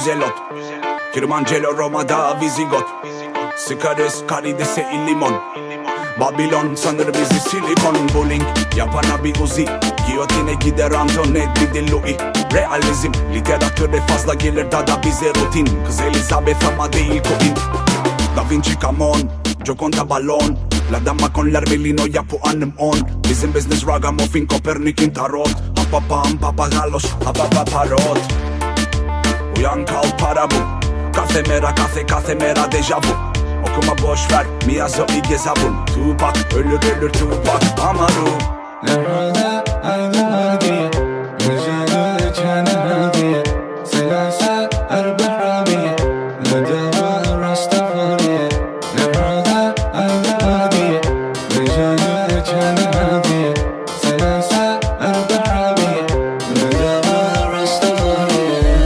Güzel ot Kilimanjaro, Roma'da Visigot. Sıkarız karidese limon. Babilon sanır bizi silikon. Bowling yapana bir Uzi. Giyotine gider Antoinette, bir de Louis. Realizm literatüre fazla gelir da bize rutin. Kız Elizabeth ama değil Queen. Da Vinci come on, Gioconda balon. La dama con l'arbellino ya puanım 10. Bizim business Ragamuffin, Kopernik'in tarot. Hapapam papagalos, hapapaparot. Uyan kalk para bu. Kafe mera deja vu. Okuma boş ver, Miyazaki gezabun. Tupac ölür Tupac Amaru. Nerede aydınlar diye Geceler içenler diye Selase erber diye Nedava Rastafari. Nerede aydınlar diye Geceler içenler diye Selase erber diye Nedava Rastafari.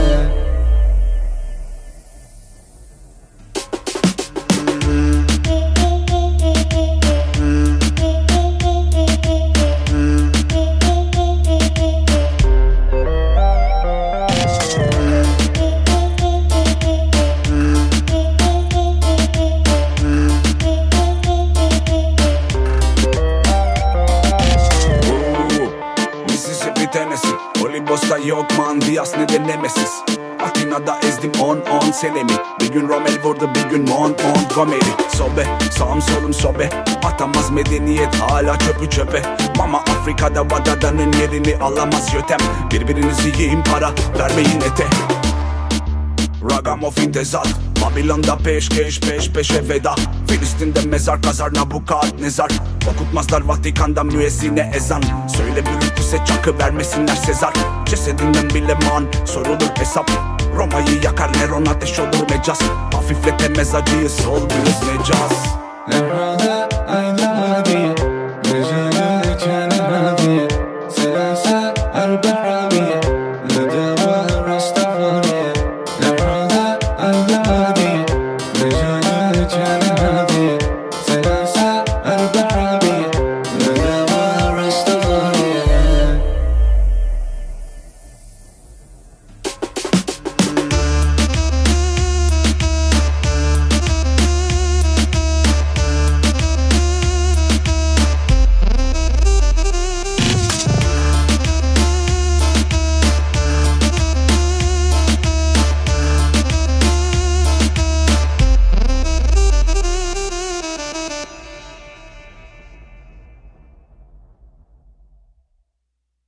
Mississippi, Tennessee, Olimpos'ta yok man Diaz ne de Nemesis. Atina'da ezdim 10 senemi. Bir gün Rommel vurdu, bir gün Montgomery. Sobe sağım solum sobe. Atamaz medeniyet hala çöpe. Mama Afrika'da Vadadan'ın yerini alamaz yötem. Birbirinizi yiyin, para vermeyin ete. Ragamuffin tezat. Babilon'da peşkeş peşe veda. Filistin'de mezar kazar Nabukadnezar. Okutmazlar Vatikan'da müezzine ezan. Söyle Brutus'e çakı vermesinler Sezar. Cesedinden bile man sorulur hesap. Roma'yı yakar Neron, ateş olur mecaz. Hafifletemez acıyı sol biraz mecaz. Nerede